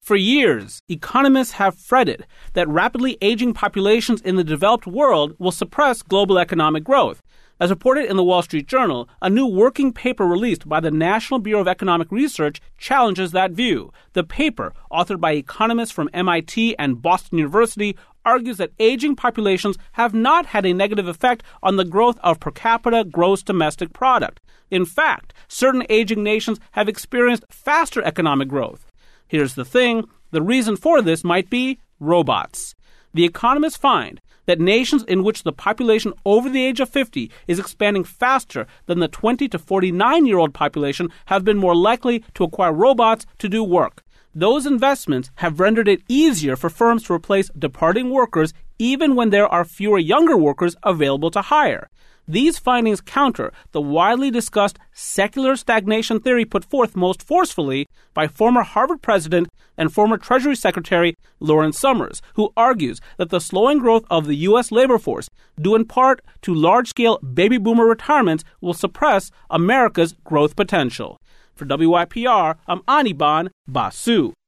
For years, economists have fretted that rapidly aging populations in the developed world will suppress global economic growth. As reported in the Wall Street Journal, a new working paper released by the National Bureau of Economic Research challenges that view. The paper, authored by economists from MIT and Boston University, argues that aging populations have not had a negative effect on the growth of per capita gross domestic product. In fact, certain aging nations have experienced faster economic growth. Here's the thing, the reason for this might be robots. The economists find that nations in which the population over the age of 50 is expanding faster than the 20 to 49-year-old population have been more likely to acquire robots to do work. Those investments have rendered it easier for firms to replace departing workers even when there are fewer younger workers available to hire. These findings counter the widely discussed secular stagnation theory put forth most forcefully by former Harvard president and former Treasury Secretary Lawrence Summers, who argues that the slowing growth of the U.S. labor force, due in part to large-scale baby boomer retirements, will suppress America's growth potential. For WYPR, I'm Anirban Basu.